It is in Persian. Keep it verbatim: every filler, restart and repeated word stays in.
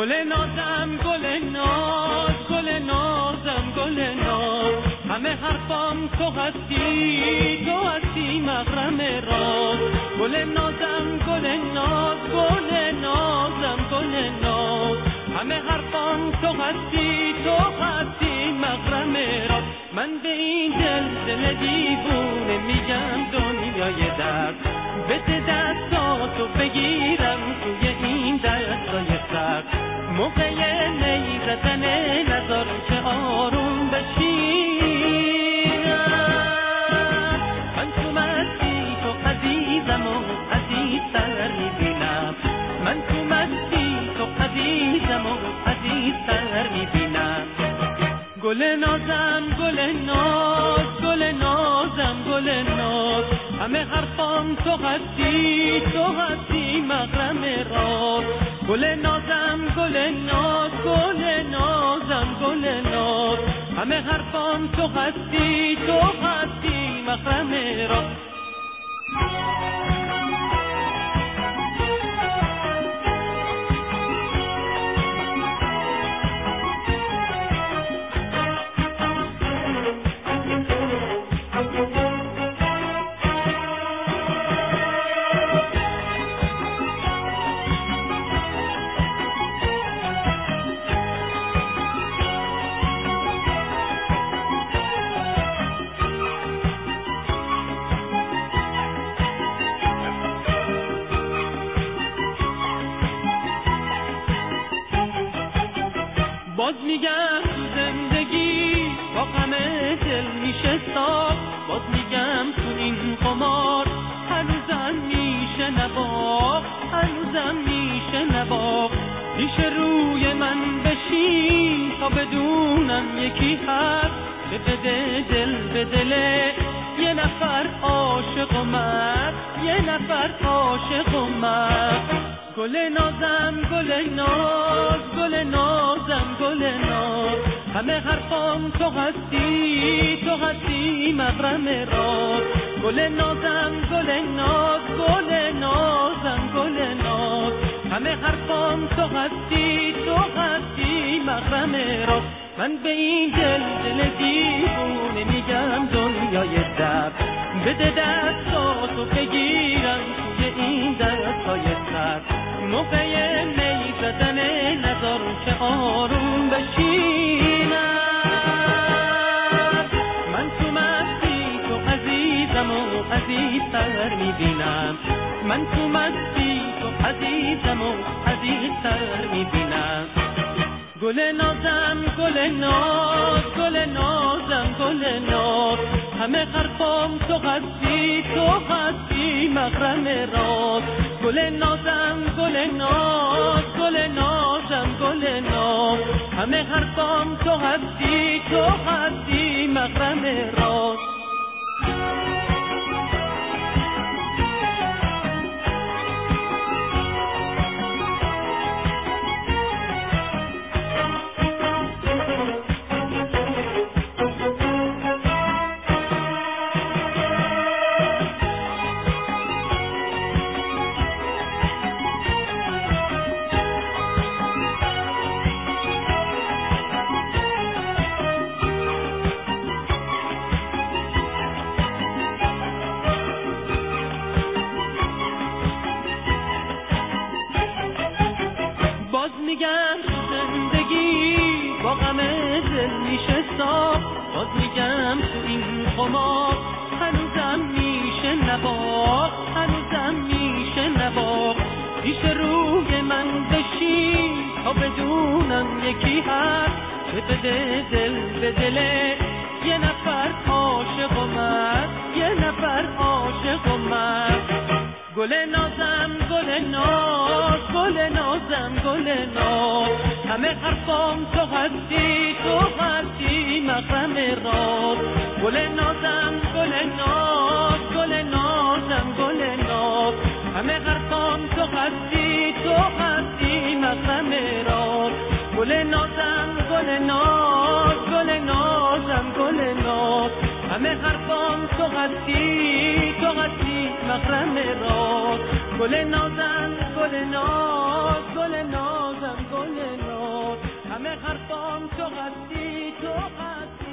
گل نازم گل ناز، گل نازم گل ناز، همه حرفام تو هستی، تو هستی مغرم راز. گل نازم گل ناز، گل نازم گل ناز، همه حرفام تو هستی، تو هستی مغرم راز. من به این دل دل دیوونه میگم دنیای درد، بده دستاتو بگیرم توی این دستای سرد. موقع نی زدنه نذار که آروم بشینم، من تو مستی تو عزیزم و عزیزتر میبینم، من تو مستی تو عزیزم و عزیزتر میبینم. گل نازم گل ناز، گل نازم گل ناز، همه حرفام تو هستی، تو هستی مغرم راز. گل نازم گل ناز، گل نازم گل ناز، همه حرفام تو هستی، تو هستی مغرم راز. باز میگم تو زندگی با غم دل میشه ساخت، باز میگم تو این قمار هنوزم میشه نباخت، هنوزم میشه نباخت. پیش روی من بشین تا بدونم یکی هست که بده دل به دله یه نفر عاشق اومد، یه نفر عاشق اومد. گل نازم گل ناز، گل نازم گل ناز، همه حرفام تو هستی، تو هستی مغرم راز. گل نازم گل ناز، گل نازم گل ناز، همه حرفام تو هستی، تو هستی مغرم راز. من به این دل دل دیوونه میگم دنیای درد، بده دستاتو بگیرم توی این دستای سرد. موقع نی زدنه نذار که آروم بشینم، من تو مستی تو عزیزم و عزیزتر میبینم، من تو مستی تو عزیزم و عزیزتر میبینم. گل نازم گل ناز، گل نازم گل ناز، همه حرفام تو هستی، تو هستی مغرم راز. گل نازم گل ناز، گل نازم گل ناز، همه حرفام تو هستی، تو هستی مغرم راز. باز میگم زندگی با غم دل میشه ساخت، باز میگم تو این قمار هنوزم میشه نباخت، هنوزم میشه نباخت. پیش روی من بشین تا بدونم یکی هست که بده دل به دله یه نفر عاشق اومد، یه نفر عاشق اومد. گل نازم گل ناز، گل نازم گل ناز، همه حرفام تو هستی، تو هستی مغرم راز. گل نازم گل ناز، گل نازم گل ناز، همه حرفام تو هستی، تو هستی مغرم راز. گل نازم گل ناز، گل نازم گل ناز، همه حرفام تو هستی، تو هستی مغرم راز. گل نازم گل ناز، گل نازم گل ناز. همه حرفام تو هستی تو هستی